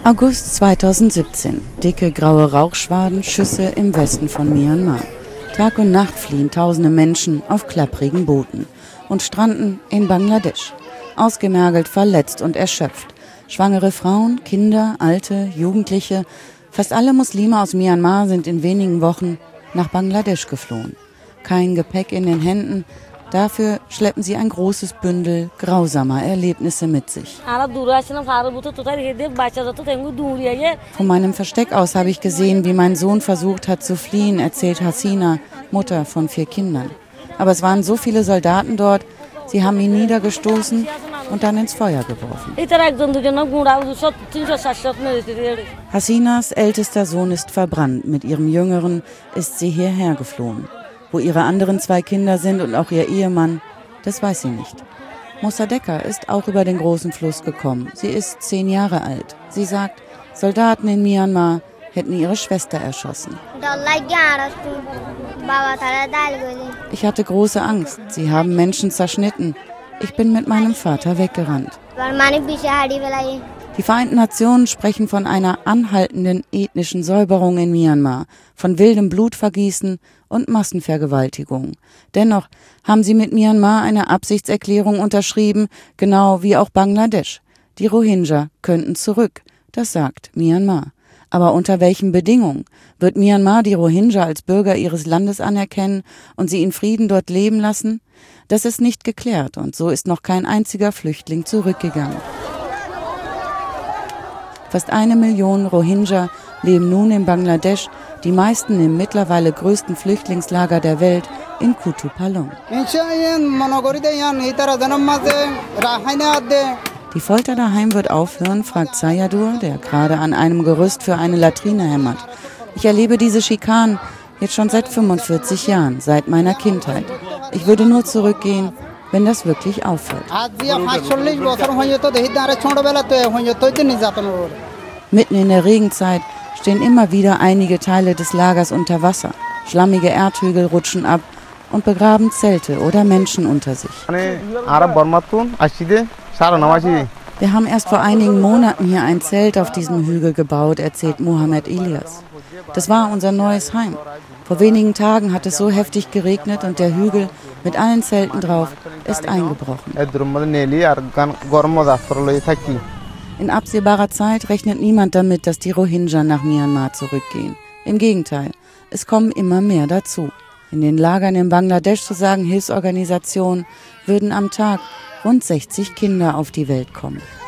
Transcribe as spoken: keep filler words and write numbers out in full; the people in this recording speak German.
August zweitausendsiebzehn. Dicke graue Rauchschwaden, Schüsse im Westen von Myanmar. Tag und Nacht fliehen tausende Menschen auf klapprigen Booten und stranden in Bangladesch. Ausgemergelt, verletzt und erschöpft. Schwangere Frauen, Kinder, Alte, Jugendliche, fast alle Muslime aus Myanmar sind in wenigen Wochen nach Bangladesch geflohen. Kein Gepäck in den Händen, dafür schleppen sie ein großes Bündel grausamer Erlebnisse mit sich. Von meinem Versteck aus habe ich gesehen, wie mein Sohn versucht hat zu fliehen, erzählt Hasina, Mutter von vier Kindern. Aber es waren so viele Soldaten dort, sie haben ihn niedergestoßen und dann ins Feuer geworfen. Hasinas ältester Sohn ist verbrannt, mit ihrem Jüngeren ist sie hierher geflohen. Wo ihre anderen zwei Kinder sind und auch ihr Ehemann, das weiß sie nicht. Mossadegh ist auch über den großen Fluss gekommen. Sie ist zehn Jahre alt. Sie sagt, Soldaten in Myanmar hätten ihre Schwester erschossen. Ich hatte große Angst. Sie haben Menschen zerschnitten. Ich bin mit meinem Vater weggerannt. Die Vereinten Nationen sprechen von einer anhaltenden ethnischen Säuberung in Myanmar, von wildem Blutvergießen und Massenvergewaltigung. Dennoch haben sie mit Myanmar eine Absichtserklärung unterschrieben, genau wie auch Bangladesch. Die Rohingya könnten zurück, das sagt Myanmar. Aber unter welchen Bedingungen? Wird Myanmar die Rohingya als Bürger ihres Landes anerkennen und sie in Frieden dort leben lassen? Das ist nicht geklärt und so ist noch kein einziger Flüchtling zurückgegangen. Fast eine Million Rohingya leben nun in Bangladesch, die meisten im mittlerweile größten Flüchtlingslager der Welt in Kutupalong. Die Folter daheim wird aufhören, fragt Sayadur, der gerade an einem Gerüst für eine Latrine hämmert. Ich erlebe diese Schikanen jetzt schon seit fünfundvierzig Jahren, seit meiner Kindheit. Ich würde nur zurückgehen, wenn das wirklich auffällt. Mitten in der Regenzeit stehen immer wieder einige Teile des Lagers unter Wasser. Schlammige Erdhügel rutschen ab und begraben Zelte oder Menschen unter sich. Wir haben erst vor einigen Monaten hier ein Zelt auf diesem Hügel gebaut, erzählt Mohammed Ilyas. Das war unser neues Heim. Vor wenigen Tagen hat es so heftig geregnet und der Hügel mit allen Zelten drauf ist eingebrochen. In absehbarer Zeit rechnet niemand damit, dass die Rohingya nach Myanmar zurückgehen. Im Gegenteil, es kommen immer mehr dazu. In den Lagern in Bangladesch, so sagen Hilfsorganisationen, würden am Tag rund sechzig Kinder auf die Welt kommen.